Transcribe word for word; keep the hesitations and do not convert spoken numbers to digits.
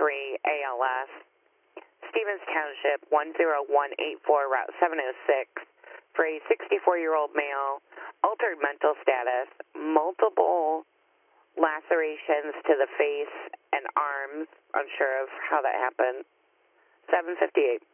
three A L S, Stevens Township, one zero one eight four, Route seven oh six, for a sixty-four-year-old male, altered mental status, multiple lacerations to the face and arms, unsure of how that happened, seven fifty-eight.